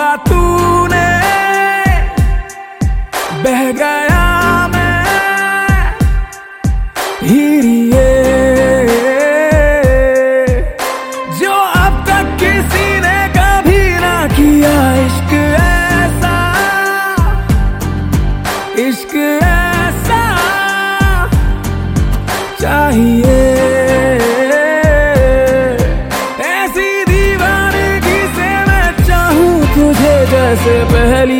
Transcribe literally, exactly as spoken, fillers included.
तूने, बह गया मैं हीरिए, जो अब तक किसी ने कभी ना किया। इश्क ऐसा, इश्क ऐसा चाहिए, ऐसी दीवानगी से मैं चाहूं तुझे जैसे पहली